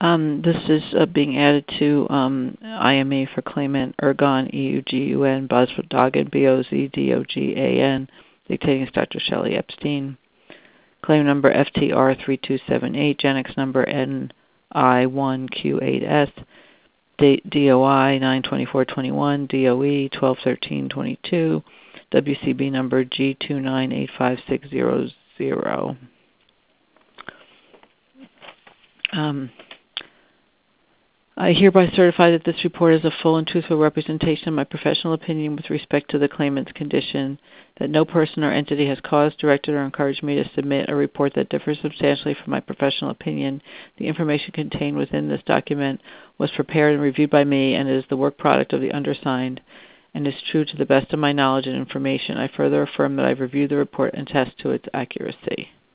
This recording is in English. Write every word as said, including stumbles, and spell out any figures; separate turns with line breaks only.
Um, this is uh, being added to um, I M E for claimant Ergon, E U G U N, Bozdogan, B O Z D O G A N. Dictating is Doctor Shelley Epstein. Claim number F T R three two seven eight, Genex number N I one Q eight S, D O I nine twenty-four twenty-one, D O E twelve thirteen twenty-two, W C B number G two nine eight five six zero zero. Um, I hereby certify that this report is a full and truthful representation of my professional opinion with respect to the claimant's condition, that no person or entity has caused, directed, or encouraged me to submit a report that differs substantially from my professional opinion. The information contained within this document was prepared and reviewed by me and is the work product of the undersigned and is true to the best of my knowledge and information. I further affirm that I've reviewed the report and attest to its accuracy.